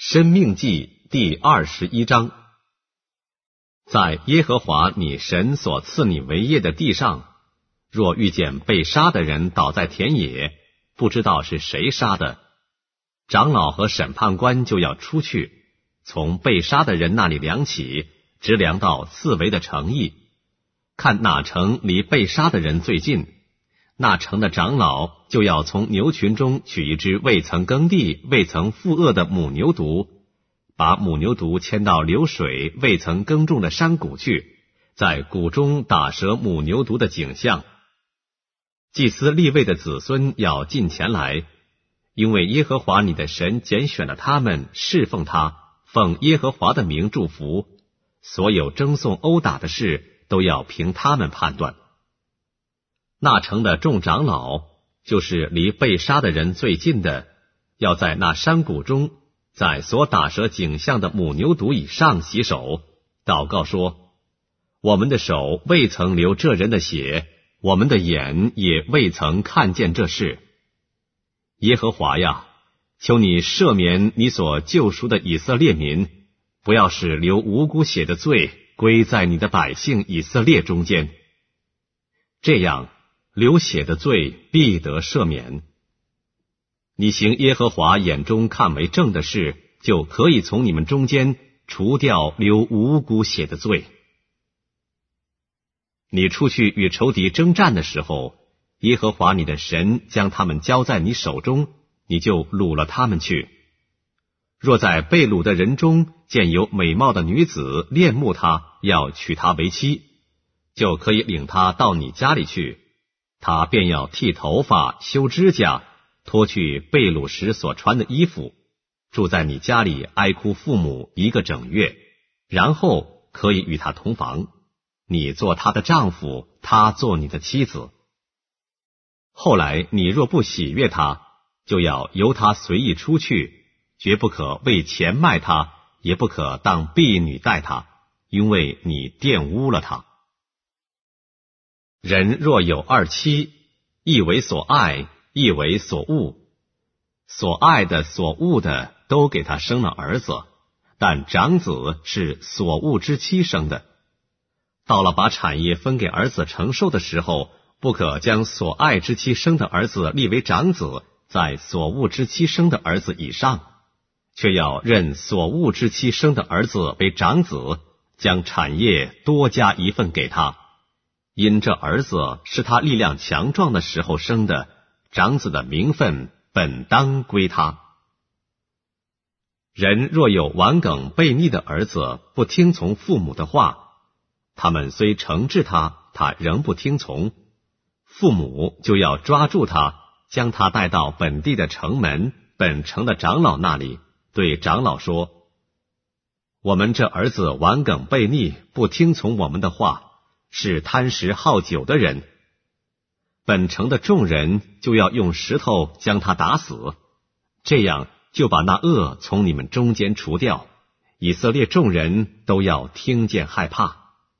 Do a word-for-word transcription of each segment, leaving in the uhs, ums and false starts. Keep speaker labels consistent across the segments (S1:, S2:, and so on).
S1: 申命记第二十一章。在耶和华你神所赐你为业的地上，若遇见被杀的人倒在田野，不知道是谁杀的，长老和审判官就要出去，从被杀的人那里量起，直量到四围的城邑，看哪城离被杀的人最近，那城的长老就要从牛群中取一只未曾耕地、未曾负轭的母牛犊，把母牛犊牵到流水未曾耕种的山谷去，在谷中打折母牛犊的颈项。祭司利未的子孙要近前来，因为耶和华你的神拣选了他们，侍奉他，奉耶和华的名祝福，所有争讼殴打的事都要凭他们判断。那城的众长老，就是离被杀的人最近的，要在那山谷中，在所打折颈项的母牛犊以上洗手，祷告说：我们的手未曾流这人的血，我们的眼也未曾看见这事。耶和华呀，求你赦免你所救赎的以色列民，不要使流无辜血的罪归在你的百姓以色列中间。这样，流血的罪必得赦免。你行耶和华眼中看为正的事，就可以从你们中间除掉流无辜血的罪。你出去与仇敌征战的时候，耶和华你的神将他们交在你手中，你就掳了他们去。若在被掳的人中见有美貌的女子恋慕他，要娶她为妻，就可以领她到你家里去，他便要剃头发、修指甲，脱去被掳时所穿的衣服，住在你家里哀哭父母一个整月，然后可以与他同房，你做他的丈夫，他做你的妻子。后来你若不喜悦他，就要由他随意出去，绝不可为钱卖他，也不可当婢女待他，因为你玷污了他。人若有二妻，一为所爱，一为所恶，所爱的所恶的都给他生了儿子，但长子是所恶之妻生的。到了把产业分给儿子承受的时候，不可将所爱之妻生的儿子立为长子，在所恶之妻生的儿子以上，却要认所恶之妻生的儿子为长子，将产业多加一份给他。因这儿子是他力量强壮的时候生的，长子的名分本当归他。人若有顽梗悖逆的儿子，不听从父母的话，他们虽惩治他，他仍不听从，父母就要抓住他，将他带到本地的城门，本城的长老那里，对长老说：我们这儿子顽梗悖逆，不听从我们的话，是贪食好酒的人。本城的众人就要用石头将他打死，这样就把那恶从你们中间除掉，以色列众人都要听见害怕。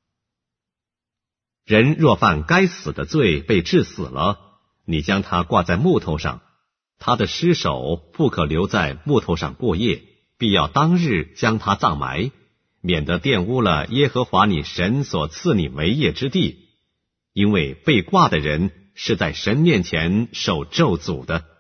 S1: 人若犯该死的罪被治死了，你将他挂在木头上，他的尸首不可留在木头上过夜，必要当日将他葬埋，免得玷污了耶和华你神所赐你为业之地，因为被挂的人是在神面前受咒诅的。